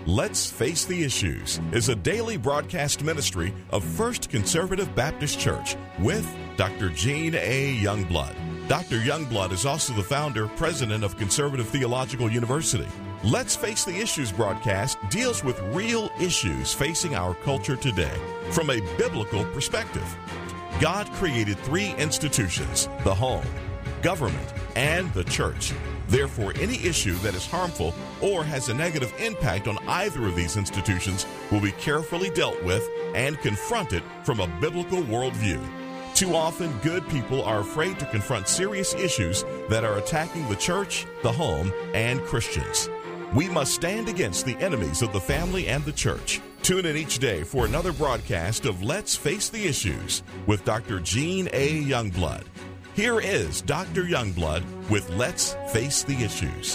Let's Face the Issues is a daily broadcast ministry of First Conservative Baptist Church with Dr. Gene A. Youngblood. Dr. Youngblood is also the founder, president of Conservative Theological University. Let's Face the Issues broadcast deals with real issues facing our culture today from a biblical perspective. God created three institutions: the home, government, and the church. Therefore, any issue that is harmful or has a negative impact on either of these institutions will be carefully dealt with and confronted from a biblical worldview. Too often, good people are afraid to confront serious issues that are attacking the church, the home, and Christians. We must stand against the enemies of the family and the church. Tune in each day for another broadcast of Let's Face the Issues with Dr. Gene A. Youngblood. Here is Dr. Youngblood with Let's Face the Issues.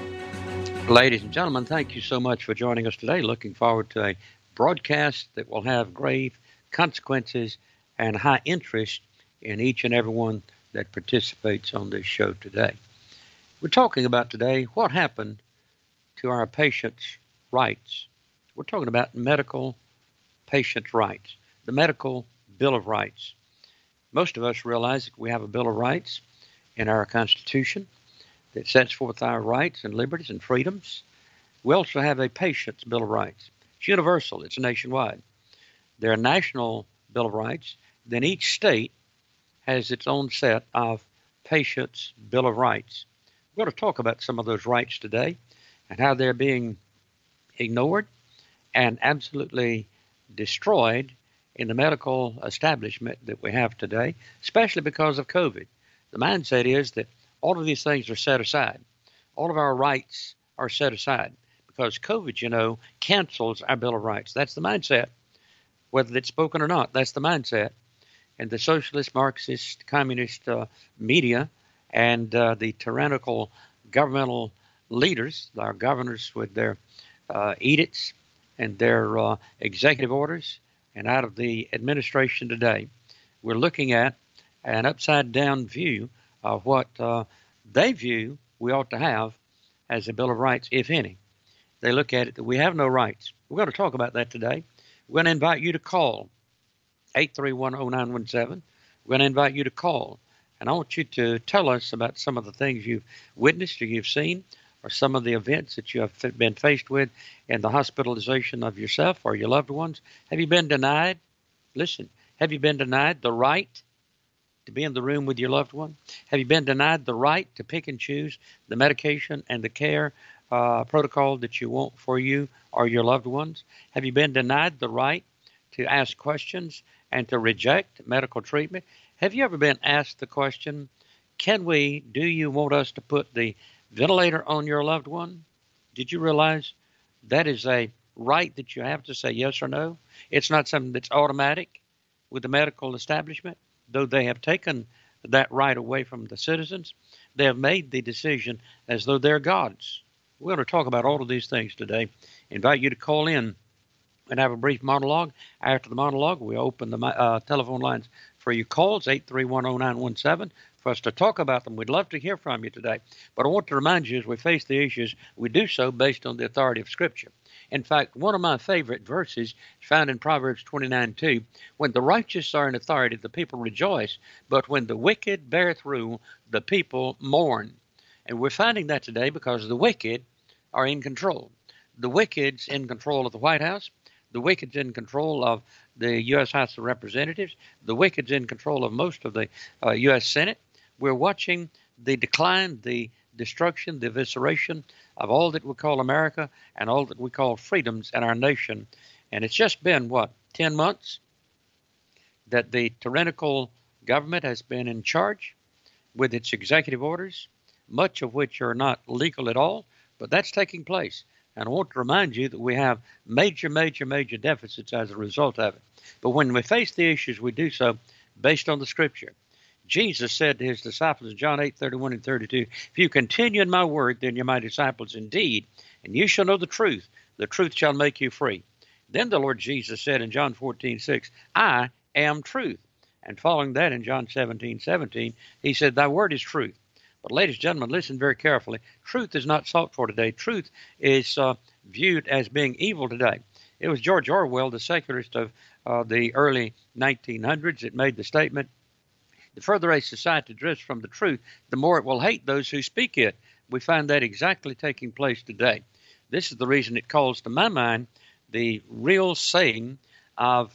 Ladies and gentlemen, thank you so much for joining us today. Looking forward to a broadcast that will have grave consequences and high interest in each and everyone that participates on this show today. We're talking about today what happened to our patients' rights. We're talking about medical patients' rights, the medical Bill of Rights. Most of us realize that we have a Bill of Rights in our Constitution that sets forth our rights and liberties and freedoms. We also have a patient's Bill of Rights. It's universal. It's nationwide. There are national Bill of Rights. Then each state has its own set of patient's Bill of Rights. We're going to talk about some of those rights today and how they're being ignored and absolutely destroyed in the medical establishment that we have today, especially because of COVID. The mindset is that all of these things are set aside. All of our rights are set aside because COVID, cancels our Bill of Rights. That's the mindset. Whether it's spoken or not, that's the mindset. And the socialist, Marxist, communist media and the tyrannical governmental leaders, our governors with their edicts and their executive orders, and out of the administration today, we're looking at an upside-down view of what they view we ought to have as a Bill of Rights, if any. They look at it that we have no rights. We're going to talk about that today. We're going to invite you to call 831-0917. We're going to invite you to call, and I want you to tell us about some of the things you've witnessed or you've seen, or some of the events that you have been faced with in the hospitalization of yourself or your loved ones. Have you been denied? Listen, have you been denied the right to be in the room with your loved one? Have you been denied the right to pick and choose the medication and the care protocol that you want for you or your loved ones? Have you been denied the right to ask questions and to reject medical treatment? Have you ever been asked the question, do you want us to put the ventilator on your loved one? Did you realize that is a right that you have to say yes or no? It's not something that's automatic with the medical establishment, though they have taken that right away from the citizens. They have made the decision as though they're gods. We're going to talk about all of these things today. Invite you to call in and have a brief monologue. After the monologue, we open the telephone lines for your calls, 831-0917. For us to talk about them. We'd love to hear from you today. But I want to remind you, as we face the issues, we do so based on the authority of Scripture. In fact, one of my favorite verses is found in Proverbs 29:2. When the righteous are in authority, the people rejoice, but when the wicked beareth rule, the people mourn. And we're finding that today because the wicked are in control. The wicked's in control of the White House. The wicked's in control of the U.S. House of Representatives. The wicked's in control of most of the U.S. Senate. We're watching the decline, the destruction, the evisceration of all that we call America and all that we call freedoms in our nation. And it's just been, 10 months that the tyrannical government has been in charge with its executive orders, much of which are not legal at all, but that's taking place. And I want to remind you that we have major deficits as a result of it. But when we face the issues, we do so based on the Scripture. Jesus said to his disciples in John 8:31 and 32, if you continue in my word, then you're my disciples indeed, and you shall know the truth shall make you free. Then the Lord Jesus said in John 14:6, I am truth. And following that in John 17:17, he said, thy word is truth. But ladies and gentlemen, listen very carefully. Truth is not sought for today. Truth is viewed as being evil today. It was George Orwell, the secularist of the early 1900s, that made the statement, the further a society drifts from the truth, the more it will hate those who speak it. We find that exactly taking place today. This is the reason it calls to my mind the real saying of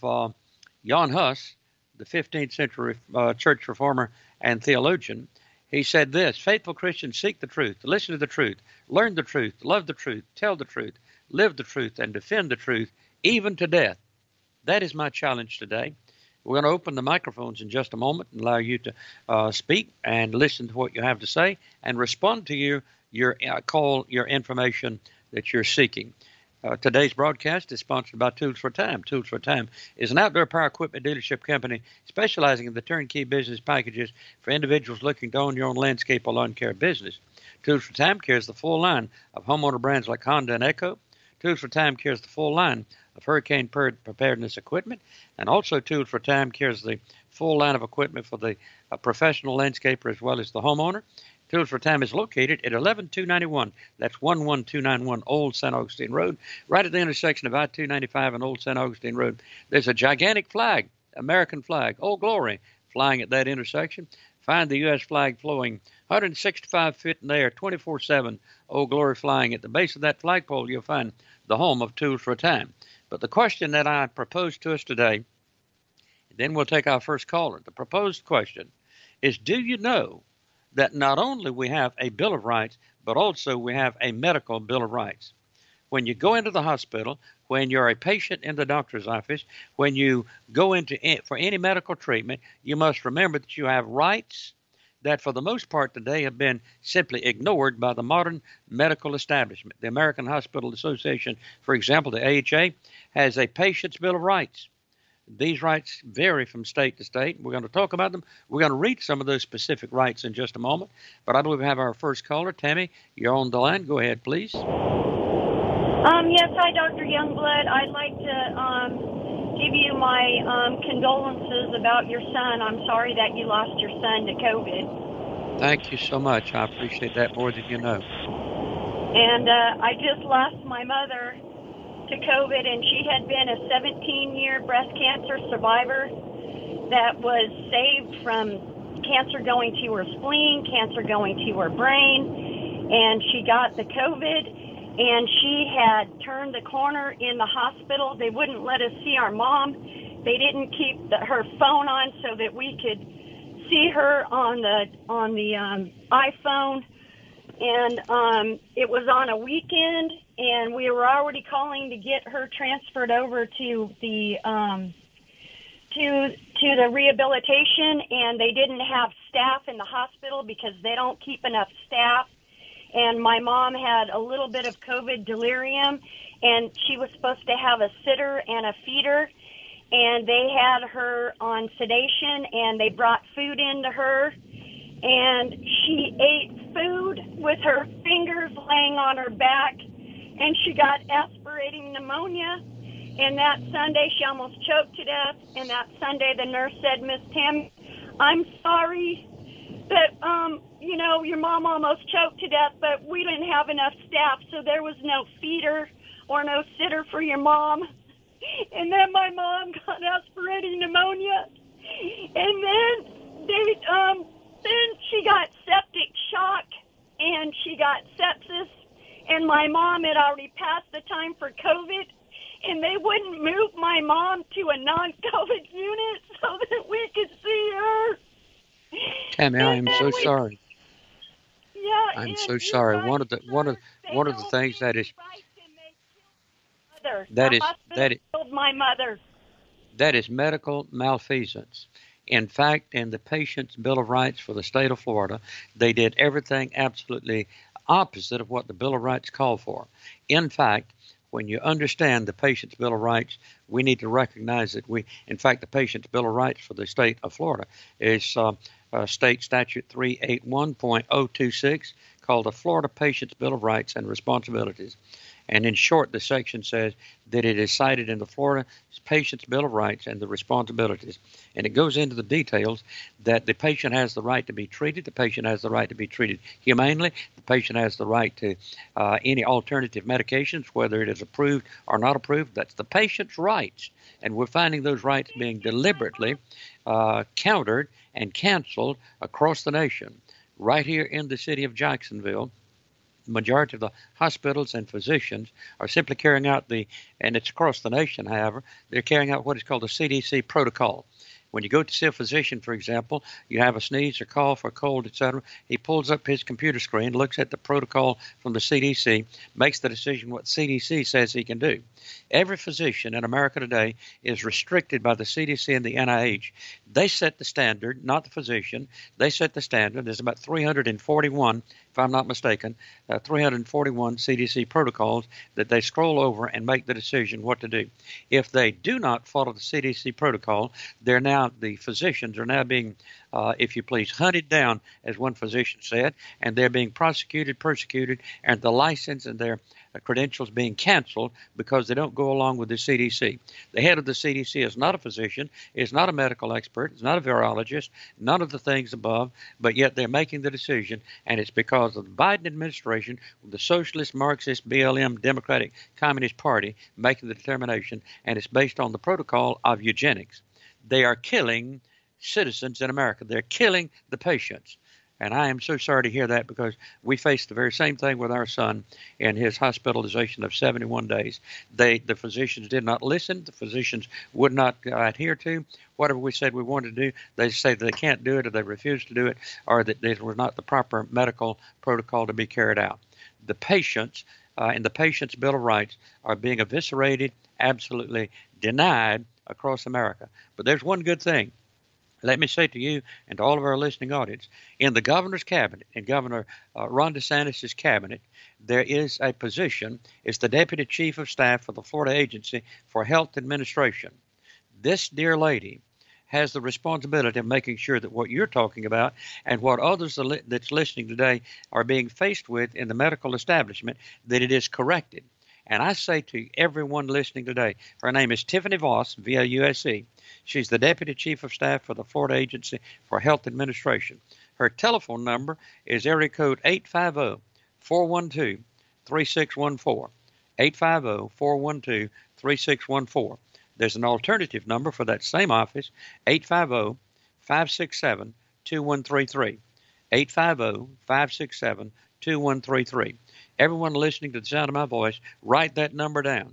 Jan Hus, the 15th century church reformer and theologian. He said this: faithful Christians seek the truth, listen to the truth, learn the truth, love the truth, tell the truth, live the truth, and defend the truth, even to death. That is my challenge today. We're going to open the microphones in just a moment and allow you to speak and listen to what you have to say and respond to your call, your information that you're seeking. Today's broadcast is sponsored by Tools for Time. Tools for Time is an outdoor power equipment dealership company specializing in the turnkey business packages for individuals looking to own your own landscape or lawn care business. Tools for Time carries the full line of homeowner brands like Honda and Echo. Tools for Time carries the full line of hurricane preparedness equipment, and also Tools for Time carries the full line of equipment for the professional landscaper as well as the homeowner. Tools for Time is located at 11291. That's 11291 Old St. Augustine Road, right at the intersection of I-295 and Old St. Augustine Road. There's a gigantic flag, American flag, Old Glory, flying at that intersection. Find the U.S. flag flowing 165 feet in the air, 24/7, Old Glory flying. At the base of that flagpole, you'll find the home of Tools for Time. But the question that I propose to us today, then we'll take our first caller. The proposed question is, do you know that not only we have a Bill of Rights, but also we have a medical Bill of Rights? When you go into the hospital, when you're a patient in the doctor's office, when you go into for any medical treatment, you must remember that you have rights that for the most part today have been simply ignored by the modern medical establishment. The American Hospital Association, for example, the AHA, has a patient's Bill of Rights. These rights vary from state to state. We're going to talk about them. We're going to read some of those specific rights in just a moment. But I believe we have our first caller. Tammy, you're on the line. Go ahead, please. Yes, hi, Dr. Youngblood. I'd like to give you my condolences about your son. I'm sorry that you lost your son to COVID. Thank you so much. I appreciate that more than you know. And I just lost my mother to COVID, and she had been a 17-year breast cancer survivor that was saved from cancer going to her spleen, cancer going to her brain, and she got the COVID. And she had turned the corner in the hospital. They wouldn't let us see our mom. They didn't keep her phone on so that we could see her on the iPhone. And it was on a weekend, and we were already calling to get her transferred over to the to the rehabilitation, and they didn't have staff in the hospital because they don't keep enough staff. And my mom had a little bit of COVID delirium, and she was supposed to have a sitter and a feeder, and they had her on sedation, and they brought food into her, and she ate food with her fingers laying on her back, and she got aspirating pneumonia. And that Sunday, she almost choked to death, and that Sunday, the nurse said, Miss Tammy, I'm sorry that, your mom almost choked to death, but we didn't have enough staff, so there was no feeder or no sitter for your mom. And then my mom got aspirating pneumonia, and then she got septic shock, and she got sepsis, and my mom had already passed the time for COVID, and they wouldn't move my mom to a non-COVID unit so that we could see her. Tammy, I am so sorry. Yeah, I'm so sorry. One of the things that is killed my mother. That is medical malfeasance. In fact, in the patient's Bill of Rights for the state of Florida, they did everything absolutely opposite of what the Bill of Rights called for. In fact, when you understand the patient's Bill of Rights, we need to recognize that the patient's Bill of Rights for the state of Florida is State Statute 381.026, called the Florida Patient's Bill of Rights and Responsibilities. And in short, the section says that it is cited in the Florida Patient's Bill of Rights and the responsibilities. And it goes into the details that the patient has the right to be treated, the patient has the right to be treated humanely, the patient has the right to any alternative medications, whether it is approved or not approved. That's the patient's rights. And we're finding those rights being deliberately countered and canceled across the nation. Right here in the city of Jacksonville, the majority of the hospitals and physicians are simply carrying out and it's across the nation, however, they're carrying out what is called the CDC protocol. When you go to see a physician, for example, you have a sneeze or cough or cold, etc. He pulls up his computer screen, looks at the protocol from the CDC, makes the decision what CDC says he can do. Every physician in America today is restricted by the CDC and the NIH. They set the standard, not the physician. They set the standard. There's about 341, if I'm not mistaken, 341 CDC protocols that they scroll over and make the decision what to do. If they do not follow the CDC protocol, the physicians are now being, if you please, hunted down, as one physician said, and they're being prosecuted, persecuted, and the license and their credentials being canceled because they don't go along with the CDC. The head of the CDC is not a physician, is not a medical expert, is not a virologist, none of the things above, but yet they're making the decision, and it's because of the Biden administration, the Socialist, Marxist, BLM, Democratic, Communist Party making the determination, and it's based on the protocol of eugenics. They are killing citizens in America. They're killing the patients. And I am so sorry to hear that, because we faced the very same thing with our son in his hospitalization of 71 days. The physicians did not listen. The physicians would not adhere to whatever we said we wanted to do. They say they can't do it, or they refuse to do it, or that this was not the proper medical protocol to be carried out. The patients in the Patient's Bill of Rights are being eviscerated, absolutely denied across America. But there's one good thing. Let me say to you and to all of our listening audience, in the governor's cabinet, in Governor Ron DeSantis' cabinet, there is a position. It's the Deputy Chief of Staff for the Florida Agency for Health Administration. This dear lady has the responsibility of making sure that what you're talking about and what others that's listening today are being faced with in the medical establishment, that it is corrected. And I say to everyone listening today, her name is Tiffany Voss, V-A-U-S-E. She's the Deputy Chief of Staff for the Florida Agency for Health Administration. Her telephone number is area code 850-412-3614. 850-412-3614. There's an alternative number for that same office, 850-567-2133. 850-567-2133. Everyone listening to the sound of my voice, write that number down.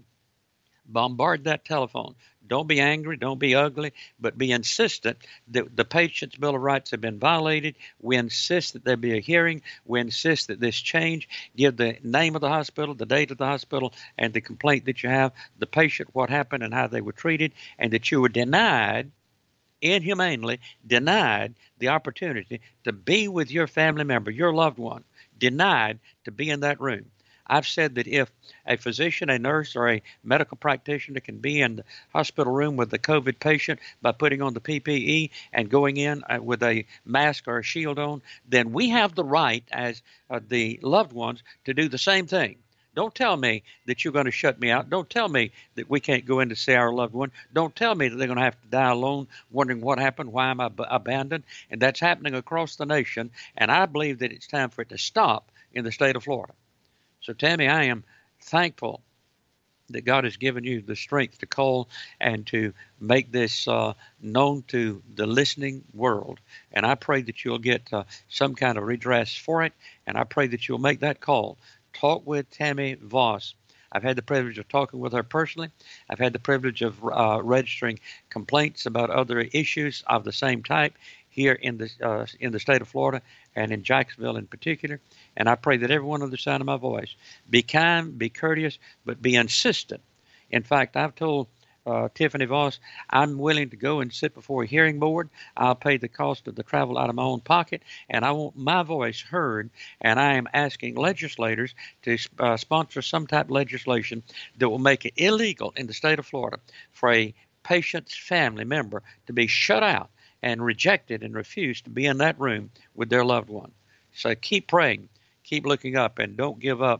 Bombard that telephone. Don't be angry, don't be ugly, but be insistent that the Patient's Bill of Rights have been violated. We insist that there be a hearing. We insist that this change. Give the name of the hospital, the date of the hospital, and the complaint that you have, the patient, what happened and how they were treated, and that you were denied, inhumanely denied, the opportunity to be with your family member, your loved one, denied to be in that room. I've said that if a physician, a nurse, or a medical practitioner can be in the hospital room with the COVID patient by putting on the PPE and going in with a mask or a shield on, then we have the right as the loved ones to do the same thing. Don't tell me that you're going to shut me out. Don't tell me that we can't go in to see our loved one. Don't tell me that they're going to have to die alone, wondering what happened, why am I abandoned? And that's happening across the nation, and I believe that it's time for it to stop in the state of Florida. So, Tammy, I am thankful that God has given you the strength to call and to make this known to the listening world. And I pray that you'll get some kind of redress for it, and I pray that you'll make that call. Talk with Tammy Voss. I've had the privilege of talking with her personally. I've had the privilege of registering complaints about other issues of the same type here in the state of Florida and in Jacksonville in particular. And I pray that everyone under the sound of my voice be kind, be courteous, but be insistent. In fact, I've told Tiffany Voss, I'm willing to go and sit before a hearing board. I'll pay the cost of the travel out of my own pocket, and I want my voice heard. And I am asking legislators to sponsor some type of legislation that will make it illegal in the state of Florida for a patient's family member to be shut out and rejected and refused to be in that room with their loved one. So keep praying, keep looking up, and don't give up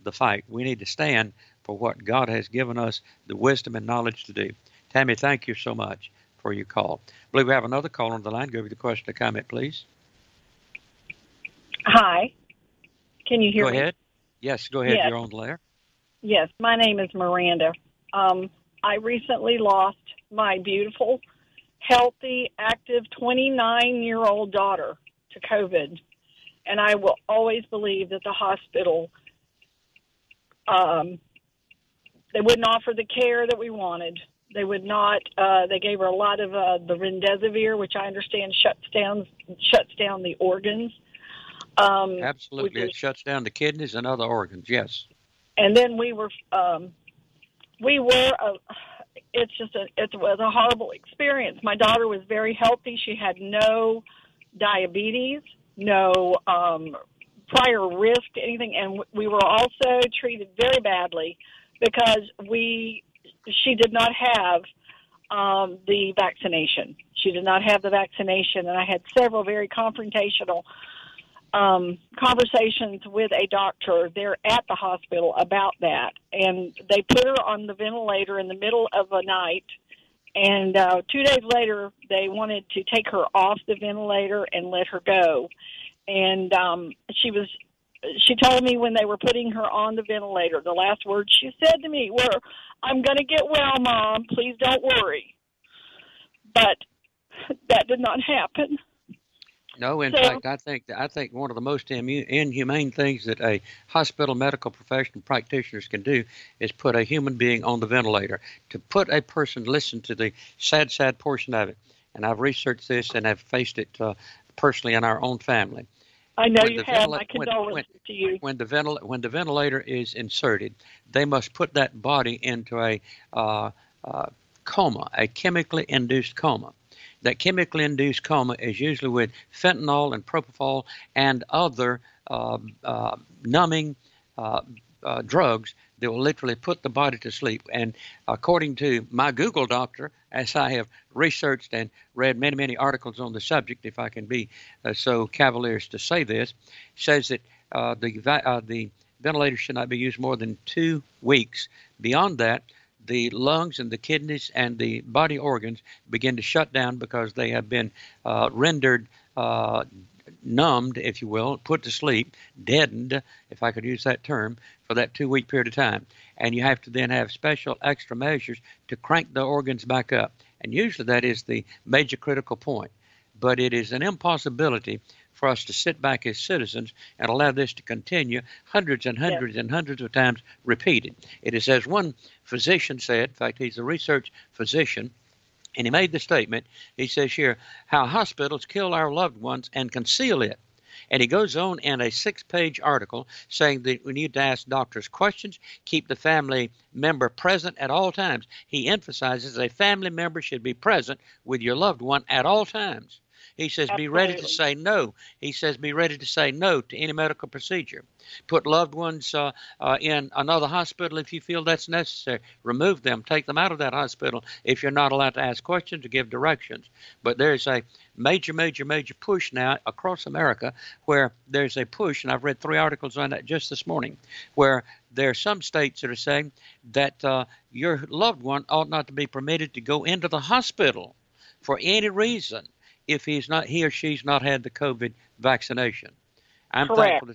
the fight. We need to stand for what God has given us the wisdom and knowledge to do. Tammy, thank you so much for your call. I believe we have another call on the line. Go over the question or comment, please. Hi. Can you hear me? Go ahead. Yes, go ahead. Yes. You're on the air. Yes, my name is Miranda. I recently lost my beautiful, healthy, active 29-year-old daughter to COVID. And I will always believe that the hospital, they wouldn't offer the care that we wanted. They would not. They gave her a lot of the remdesivir, which I understand shuts down the organs. Absolutely, it shuts down the kidneys and other organs. Yes. And then it was a horrible experience. My daughter was very healthy. She had no diabetes, no prior risk to anything, and we were also treated very badly because she did not have the vaccination. She did not have the vaccination, and I had several very confrontational conversations with a doctor there at the hospital about that. And they put her on the ventilator in the middle of the night, and 2 days later they wanted to take her off the ventilator and let her go. And she told me when they were putting her on the ventilator, the last words she said to me were, "I'm going to get well, Mom. Please don't worry." But that did not happen. No, in fact, I think one of the most inhumane things that a hospital medical professional practitioners can do is put a human being on the ventilator. To put a person, listen to the sad portion of it, and I've researched this and have faced it personally in our own family. I know you have. My condolences to you. When the ventilator is inserted, they must put that body into a coma, a chemically induced coma. That chemically induced coma is usually with fentanyl and propofol and other numbing drugs that will literally put the body to sleep. And according to my Google doctor, as I have researched and read many articles on the subject, if I can be so cavalier as to say this, says that the ventilator should not be used more than 2 weeks. Beyond that, the lungs and the kidneys and the body organs begin to shut down because they have been rendered numbed, if you will, put to sleep, deadened, if I could use that term, for that 2 week period of time. And you have to then have special extra measures to crank the organs back up. And usually that is the major critical point. But it is an impossibility for us to sit back as citizens and allow this to continue hundreds and hundreds and hundreds of times repeated. It is as one physician said, in fact, he's a research physician, and he made the statement, he says here, how hospitals kill our loved ones and conceal it. And he goes on in a 6-page article saying that we need to ask doctors questions, keep the family member present at all times. He emphasizes a family member should be present with your loved one at all times. He says, Be ready to say no. He says, be ready to say no to any medical procedure. Put loved ones in another hospital if you feel that's necessary. Remove them. Take them out of that hospital if you're not allowed to ask questions or give directions. But there's a major push now across America where there's a push, and I've read 3 articles on that just this morning, where there are some states that are saying that your loved one ought not to be permitted to go into the hospital for any reason if he or she's not had the COVID vaccination. I'm thankful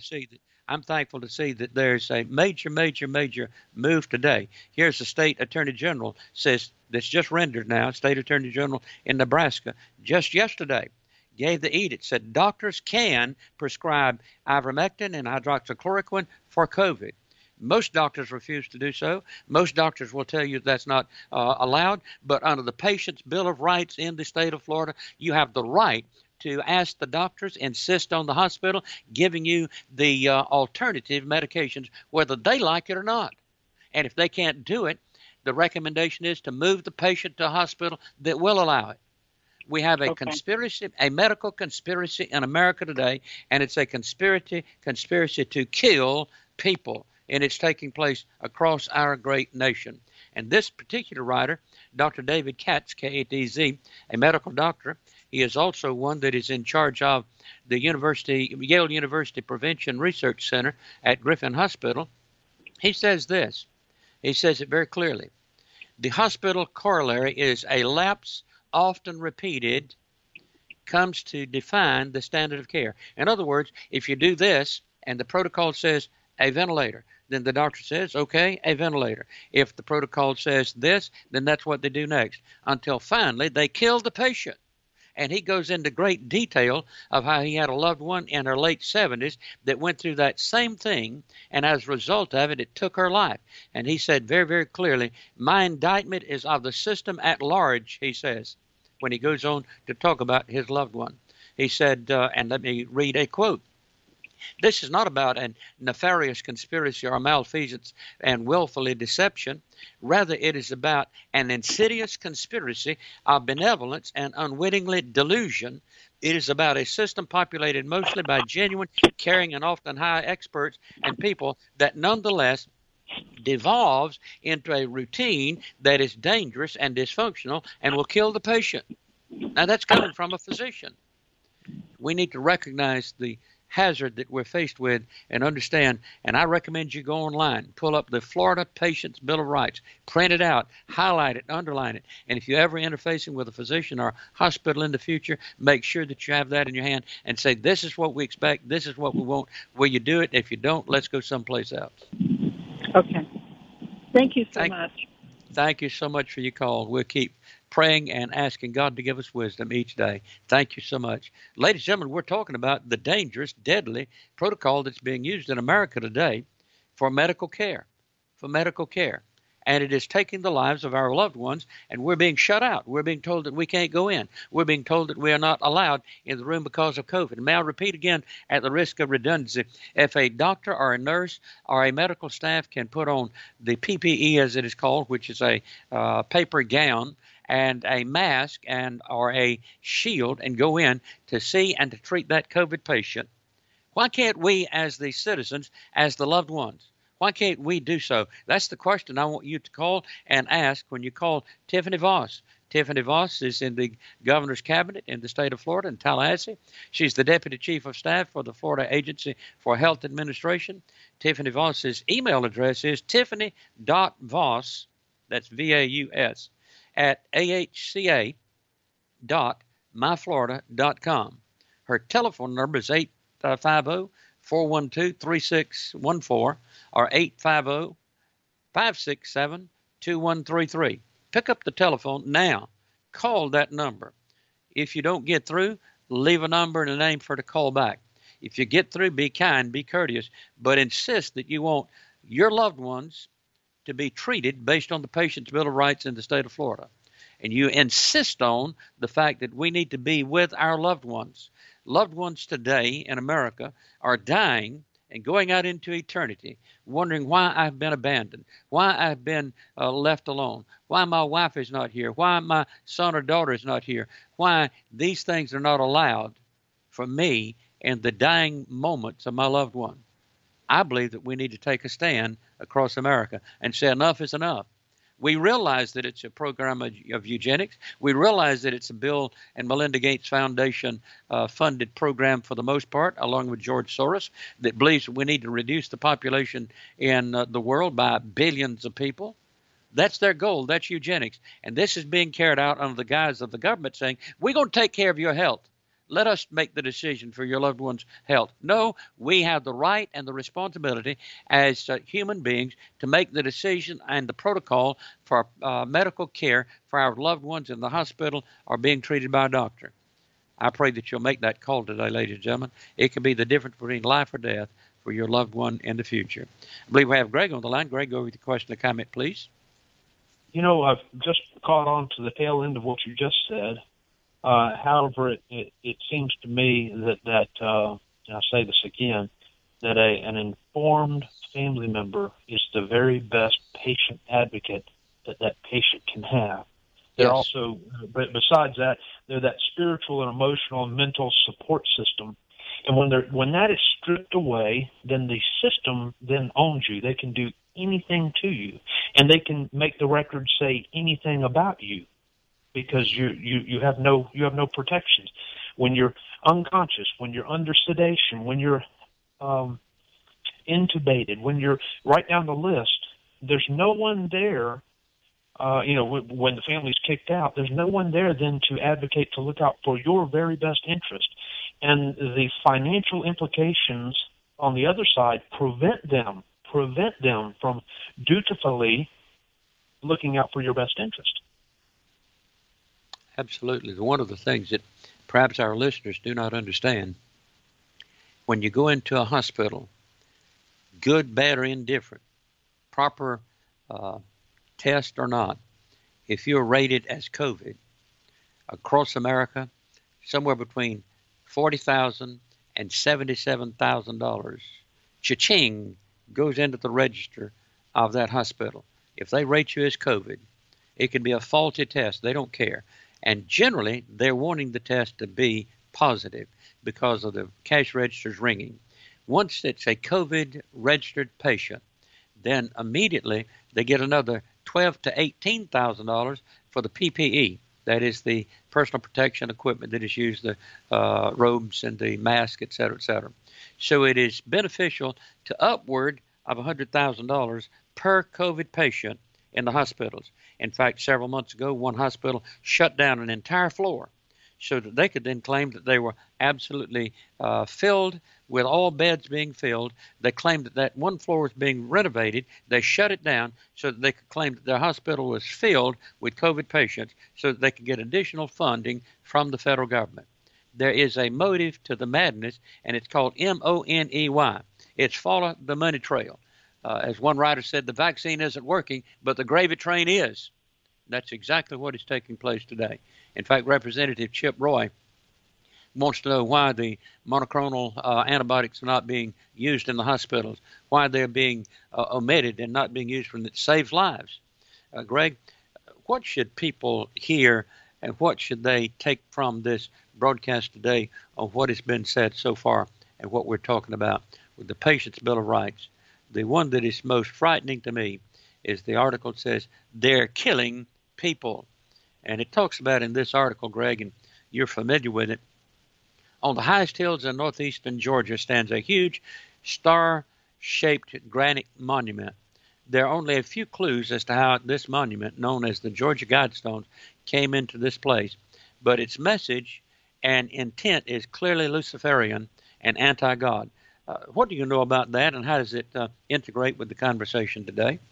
to see that there's a major move today. Here's the state attorney general says that's just rendered now. State attorney general in Nebraska just yesterday gave the edict, said doctors can prescribe ivermectin and hydroxychloroquine for COVID. Most doctors refuse to do so. Most doctors will tell you that's not allowed. But under the Patient's Bill of Rights in the state of Florida, you have the right to ask the doctors, insist on the hospital giving you the alternative medications, whether they like it or not. And if they can't do it, the recommendation is to move the patient to a hospital that will allow it. We have a conspiracy, a medical conspiracy in America today, and it's a conspiracy to kill people. And it's taking place across our great nation. And this particular writer, Dr. David Katz, K-A-T-Z, a medical doctor, he is also one that is in charge of the Yale University Prevention Research Center at Griffin Hospital. He says this. He says it very clearly. The hospital corollary is a lapse often repeated comes to define the standard of care. In other words, if you do this and the protocol says a ventilator, then the doctor says, okay, a ventilator. If the protocol says this, then that's what they do next, until finally they kill the patient. And he goes into great detail of how he had a loved one in her late 70s that went through that same thing, and as a result of it, it took her life. And he said very, very clearly, my indictment is of the system at large, he says, when he goes on to talk about his loved one. He said, and let me read a quote. This is not about a nefarious conspiracy or malfeasance and willfully deception. Rather, it is about an insidious conspiracy of benevolence and unwittingly delusion. It is about a system populated mostly by genuine, caring, and often high experts and people that nonetheless devolves into a routine that is dangerous and dysfunctional and will kill the patient. Now, that's coming from a physician. We need to recognize the hazard that we're faced with and understand, and I recommend you go online, pull up the Florida Patients Bill of Rights, print it out, highlight it, underline it, and if you're ever interfacing with a physician or hospital in the future, make sure that you have that in your hand and say, this is what we expect, this is what we want. Will you do it? If you don't, let's go someplace else. Okay. Thank you so much. Thank you so much for your call. We'll keep praying and asking God to give us wisdom each day. Thank you so much. Ladies and gentlemen, we're talking about the dangerous, deadly protocol that's being used in America today for medical care, And it is taking the lives of our loved ones, and we're being shut out. We're being told that we can't go in. We're being told that we are not allowed in the room because of COVID. And may I repeat again, at the risk of redundancy, if a doctor or a nurse or a medical staff can put on the PPE, as it is called, which is a paper gown, and a mask or a shield and go in to see and to treat that COVID patient, why can't we as the citizens, as the loved ones, why can't we do so? That's the question I want you to call and ask when you call Tiffany Voss. Tiffany Voss is in the governor's cabinet in the state of Florida in Tallahassee. She's the deputy chief of staff for the Florida Agency for Health Administration. Tiffany Voss's email address is tiffany.voss, that's V-A-U-S, at ahca.myflorida.com. Her telephone number is 850-412-3614 or 850-567-2133. Pick up the telephone now. Call that number. If you don't get through, leave a number and a name for her to call back. If you get through, be kind, be courteous, but insist that you want your loved ones to be treated based on the Patient's Bill of Rights in the state of Florida. And you insist on the fact that we need to be with our loved ones. Loved ones today in America are dying and going out into eternity, wondering why I've been abandoned, why I've been left alone, why my wife is not here, why my son or daughter is not here, why these things are not allowed for me in the dying moments of my loved one. I believe that we need to take a stand across America and say enough is enough. We realize that it's a program of eugenics. We realize that it's a Bill and Melinda Gates Foundation funded program for the most part, along with George Soros, that believes we need to reduce the population in the world by billions of people. That's their goal. That's eugenics. And this is being carried out under the guise of the government saying, we're going to take care of your health. Let us make the decision for your loved one's health. No, we have the right and the responsibility as human beings to make the decision and the protocol for medical care for our loved ones in the hospital or being treated by a doctor. I pray that you'll make that call today, ladies and gentlemen. It can be the difference between life or death for your loved one in the future. I believe we have Greg on the line. Greg, go with the question or comment, please. You know, I've just caught on to the tail end of what you just said. However, it seems to me that and I'll say this again, that an informed family member is the very best patient advocate that patient can have. They're Yes. also, but besides that, they're that spiritual and emotional and mental support system. And when that is stripped away, then the system then owns you. They can do anything to you, and they can make the records say anything about you, because you have no protections. When you're unconscious, when you're under sedation, when you're intubated, when you're right down the list, there's no one there. When the family's kicked out, there's no one there then to advocate to look out for your very best interest. And the financial implications on the other side prevent them from dutifully looking out for your best interest. Absolutely. One of the things that perhaps our listeners do not understand, when you go into a hospital, good, bad, or indifferent, proper test or not, if you're rated as COVID, across America, somewhere between $40,000 and $77,000, cha-ching, goes into the register of that hospital. If they rate you as COVID, it can be a faulty test. They don't care. And generally, they're wanting the test to be positive because of the cash registers ringing. Once it's a COVID-registered patient, then immediately they get another $12,000 to $18,000 for the PPE. That is the personal protection equipment that is used, the robes and the mask, et cetera, et cetera. So it is beneficial to upward of $100,000 per COVID patient in the hospitals. In fact, several months ago, one hospital shut down an entire floor so that they could then claim that they were absolutely filled with all beds being filled. They claimed that one floor was being renovated. They shut it down so that they could claim that their hospital was filled with COVID patients so that they could get additional funding from the federal government. There is a motive to the madness, and it's called MONEY. It's follow the money trail. As one writer said, the vaccine isn't working, but the gravy train is. That's exactly what is taking place today. In fact, Representative Chip Roy wants to know why the monoclonal antibiotics are not being used in the hospitals, why they're being omitted and not being used when it saves lives. Greg, what should people hear and what should they take from this broadcast today on what has been said so far and what we're talking about with the Patient's Bill of Rights? The one that is most frightening to me is the article that says they're killing people. And it talks about in this article, Greg, and you're familiar with it, on the highest hills in northeastern Georgia stands a huge star-shaped granite monument. There are only a few clues as to how this monument, known as the Georgia Guidestones, came into this place, but its message and intent is clearly Luciferian and anti-God. What do you know about that, and how does it integrate with the conversation today?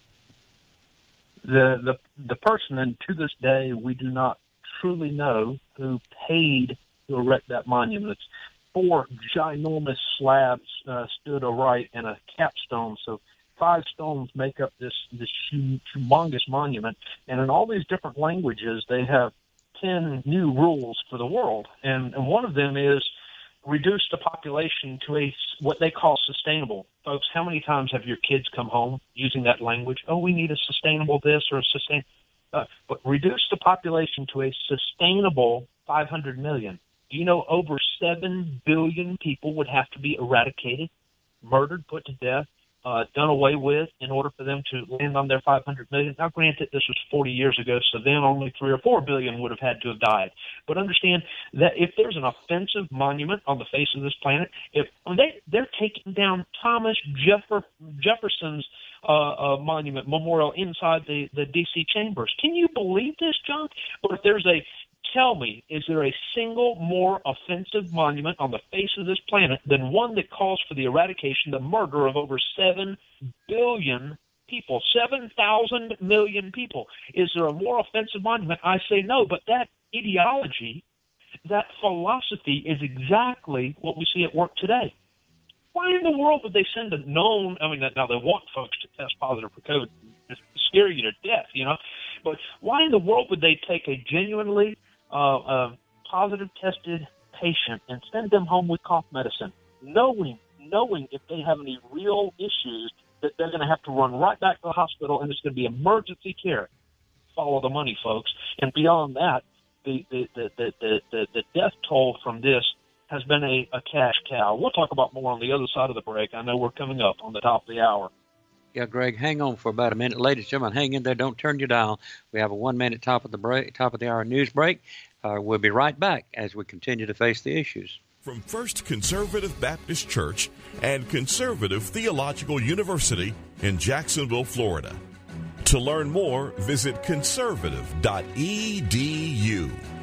The person, and to this day, we do not truly know who paid to erect that monument. It's 4 ginormous slabs stood aright and a capstone. So 5 stones make up this humongous monument. And in all these different languages, they have 10 new rules for the world. And one of them is reduce the population to what they call sustainable. Folks, how many times have your kids come home using that language? Oh, we need a sustainable this or a sustainable. But reduce the population to a sustainable 500 million. Do you know over 7 billion people would have to be eradicated, murdered, put to death, done away with in order for them to land on their 500 million? Now, granted, this was 40 years ago, so then only 3 or 4 billion would have had to have died. But understand that if there's an offensive monument on the face of this planet, they're taking down Thomas Jefferson's monument memorial inside the D.C. chambers. Can you believe this, John? But if tell me, is there a single more offensive monument on the face of this planet than one that calls for the eradication, the murder of over 7 billion people, 7,000 million people? Is there a more offensive monument? I say no, but that ideology, that philosophy is exactly what we see at work today. Why in the world would they send a known, now they want folks to test positive for COVID, it's scare you to death, but why in the world would they take a genuinely positive tested patient and send them home with cough medicine, knowing if they have any real issues that they're going to have to run right back to the hospital and it's going to be emergency care? Follow the money, folks. And beyond that, the death toll from this has been a cash cow. We'll talk about more on the other side of the break. I know we're coming up on the top of the hour. Yeah, Greg, hang on for about a minute. Ladies and gentlemen, hang in there. Don't turn your dial. We have a 1-minute top of the hour news break. We'll be right back as we continue to face the issues. from First Conservative Baptist Church and Conservative Theological University in Jacksonville, Florida. To learn more, visit conservative.edu.